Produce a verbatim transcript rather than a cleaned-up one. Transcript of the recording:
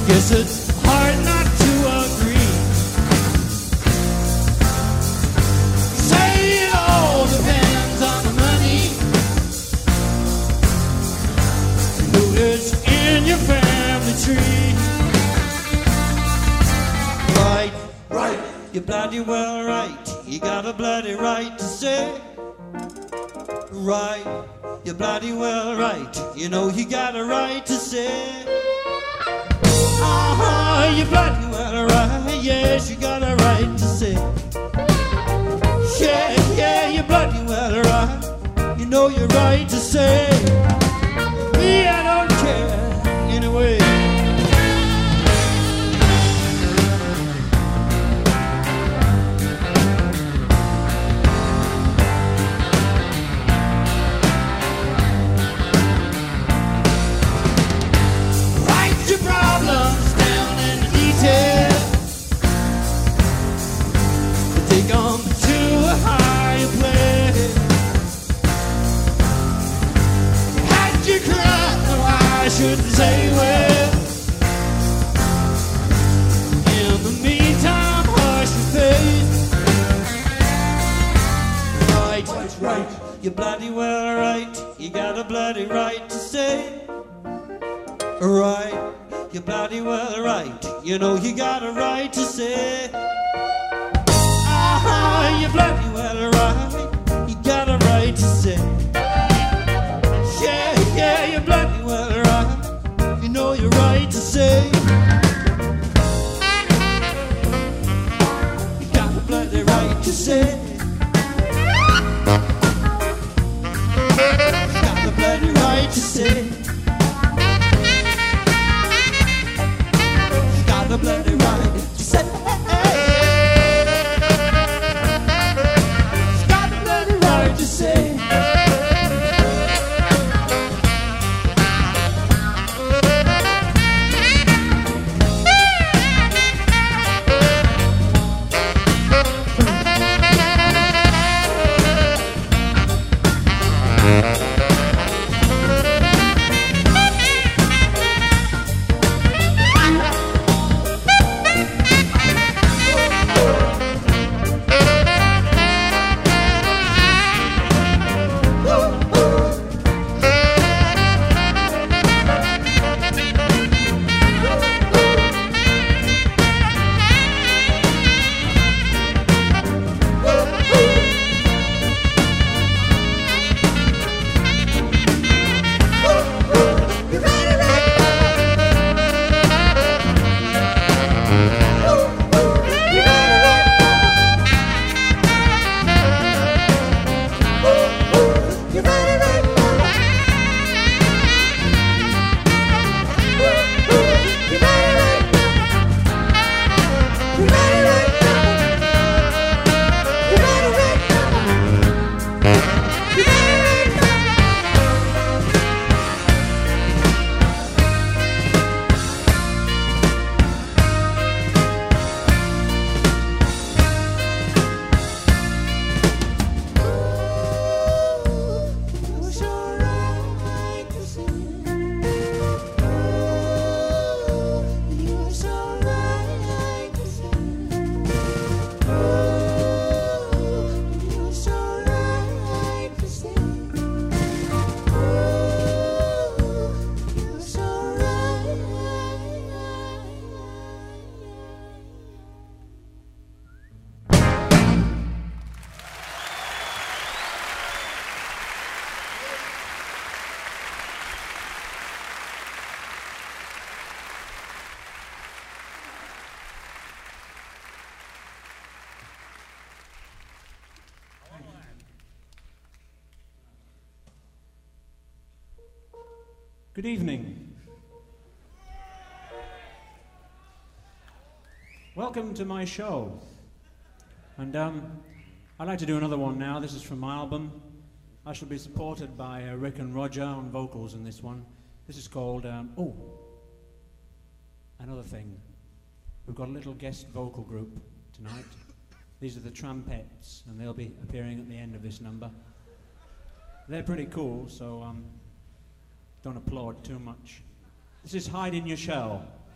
Guess it's hard not to agree. Say it all depends on the money. Who is in your family tree? Right, right, you're bloody well right. You got a bloody right to say. Right, you're bloody well right. You know you got a right to say. Uh-huh, you're bloody well right. Yes, you got a right to say. Yeah, yeah, you're bloody well right. You know you're right to say. Me, I don't care anyway. Problems down in the detail. Take them to a higher place. Had you cried? No, I shouldn't say well. In the meantime, hush your face. Right, right, right. You're bloody well right. You got a bloody right to say. Right. You're bloody well right. You know you got a right to say. Ah, you're bloody well right. You got a right to say. Yeah, yeah, you're bloody well right. You know you're right to say. You got a bloody right to say. You got a bloody right to say. The bloody right to say. She's got the bloody right to say. Good evening. Welcome to my show. And um, I'd like to do another one now. This is from my album. I shall be supported by uh, Rick and Roger on vocals in this one. This is called, um, oh, another thing. We've got a little guest vocal group tonight. These are the Trampettes, and they'll be appearing at the end of this number. They're pretty cool, so um, don't applaud too much. This is Hide in Your Shell.